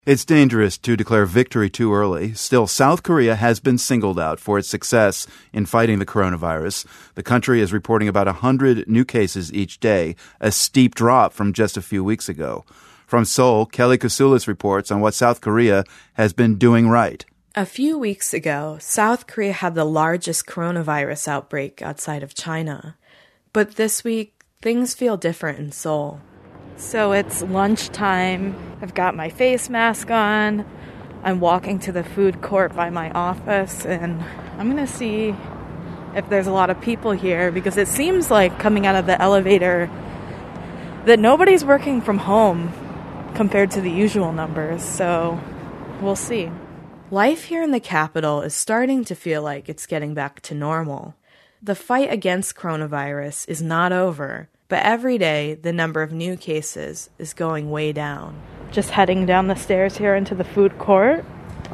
It's dangerous to declare victory too early. Still, South Korea has been singled out for its success in fighting the coronavirus. The country is reporting about 100 new cases each day, a steep drop from just a few weeks ago. From Seoul, Kelly Kasulis reports on what South Korea has been doing right. A few weeks ago, South Korea had the largest coronavirus outbreak outside of China. But this week, things feel different in Seoul. So it's lunchtime. I've got my face mask on. I'm walking to the food court by my office, and I'm going to see if there's a lot of people here, because it seems like coming out of the elevator that nobody's working from home compared to the usual numbers. So we'll see. Life here in the capital is starting to feel like it's getting back to normal. The fight against coronavirus is not over. But every day, the number of new cases is going way down. Just heading down the stairs here into the food court.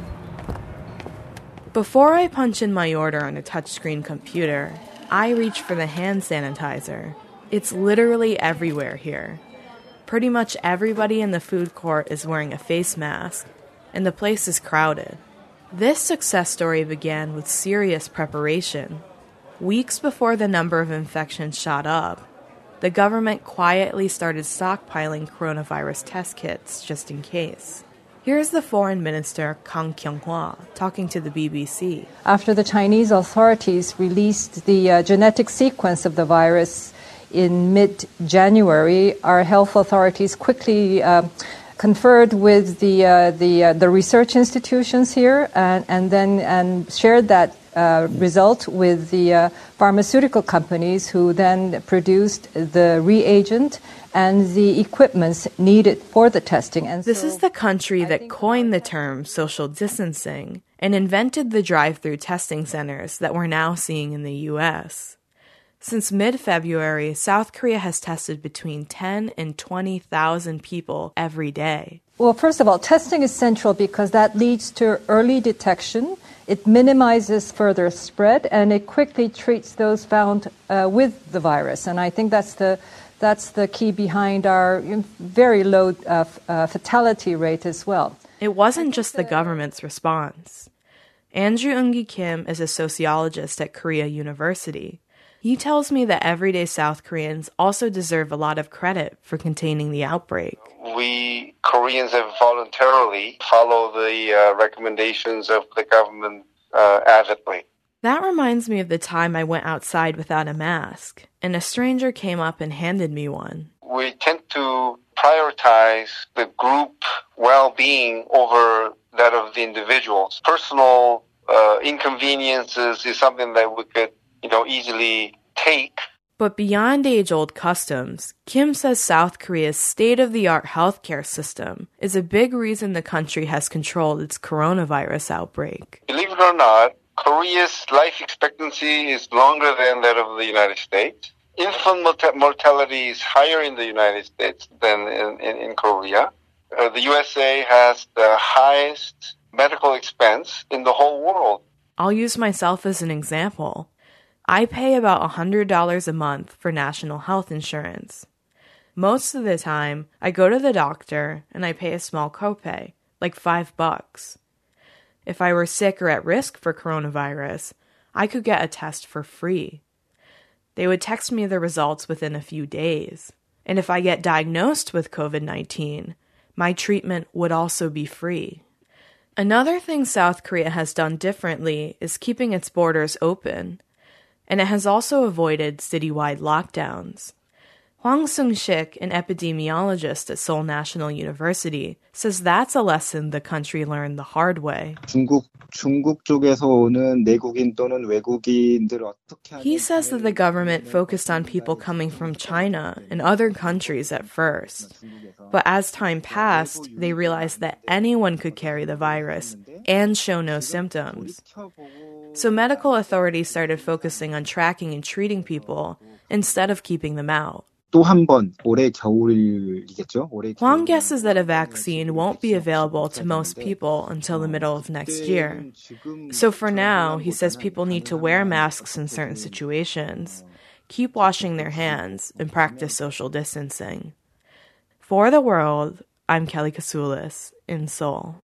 Before I punch in my order on a touchscreen computer, I reach for the hand sanitizer. It's literally everywhere here. Pretty much everybody in the food court is wearing a face mask, and the place is crowded. This success story began with serious preparation. Weeks before the number of infections shot up, the government quietly started stockpiling coronavirus test kits just in case. Here's the Foreign Minister Kang Kyung-hwa talking to the BBC. After the Chinese authorities released the genetic sequence of the virus in mid-January, our health authorities quickly conferred with the research institutions here and shared that result with the pharmaceutical companies, who then produced the reagent and the equipments needed for the testing. And this is the country that coined the term social distancing and invented the drive-through testing centers that we're now seeing in the U.S. Since mid-February, South Korea has tested between 10 and 20,000 people every day. Well, first of all, testing is central because that leads to early detection. It minimizes further spread, and it quickly treats those found with the virus. And I think that's the key behind our very low fatality rate as well. It wasn't just the government's response. Andrew Eungi Kim is a sociologist at Korea University. He tells me that everyday South Koreans also deserve a lot of credit for containing the outbreak. We Koreans have voluntarily followed the recommendations of the government avidly. That reminds me of the time I went outside without a mask, and a stranger came up and handed me one. We tend to prioritize the group well-being over that of the individuals. Personal inconveniences is something that we could easily take. But beyond age-old customs, Kim says South Korea's state-of-the-art healthcare system is a big reason the country has controlled its coronavirus outbreak. Believe it or not, Korea's life expectancy is longer than that of the United States. Infant mortality is higher in the United States than in Korea. The USA has the highest medical expense in the whole world. I'll use myself as an example. I pay about $100 a month for national health insurance. Most of the time, I go to the doctor and I pay a small copay, like $5. If I were sick or at risk for coronavirus, I could get a test for free. They would text me the results within a few days. And if I get diagnosed with COVID-19, my treatment would also be free. Another thing South Korea has done differently is keeping its borders open. And it has also avoided citywide lockdowns. Hwang Sung-sik, an epidemiologist at Seoul National University, says that's a lesson the country learned the hard way. He says that the government focused on people coming from China and other countries at first. But as time passed, they realized that anyone could carry the virus and show no symptoms. So medical authorities started focusing on tracking and treating people instead of keeping them out. Hwang guesses that a vaccine won't be available to most people until the middle of next year. So for now, he says people need to wear masks in certain situations, keep washing their hands, and practice social distancing. For The World, I'm Kelly Kasoulis in Seoul.